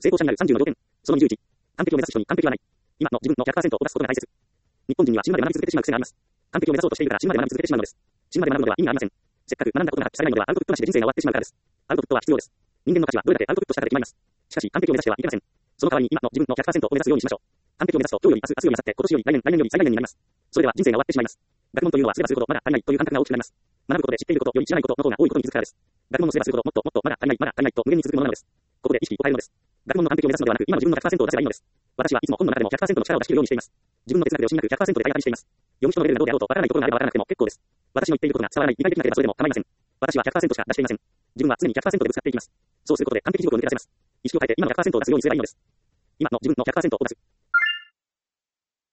成功者になる30の要件。その21。完璧を目指す人に完璧はない。今の自分の 100% を出すことが大切。日本人には死ぬまで学び続けてしまう癖があります。完璧を目指そうとしているから死ぬまで学び続けてしまうのです。死ぬまで学ぶのでは意味がありません。せっかく学んだことが発揮されないのではアウトプットなしで人生が終わってしまうからです。アウトプットは必要です。人間の価値はどれだけアウトプットしたかで決まります。しかし完璧を目指してはいけません。その代わりに今の自分の 100% を目指すようにしましょう。完璧を目指すと今日より明日、明日より明後日、今年より来年、来年より再来年になります。それでは人生が終わってしまいます。学問というのはすればするほどまだ足りないという感覚が大きくなります。学ぶことで知っていることより知らないことの方が多いことに気づくからです。学問のすればするほどもっともっとまだ足りないまだ足りないと無限に続くものなのです。ここで意識を変えるのです。学問の完璧を目指すのではなく今の自分の 100% を出せばいいのです。私はいつも本の中でも 100% の力を出し切るようにしています。自分の哲学でを心理学 100% で体当たりしています。読む人のレベルがどうであろうとわからないところがあればわからなくても結構です。私の言っていることが伝わらない、理解できなければそれでも構いません。私は 100% しか出していません。自分は常に 100% でぶつかっていきます。そうすることで完璧地獄を抜け出せます。意識を変えて今の 100% を出すようにすればいいのです。今の自分の 100% を出す。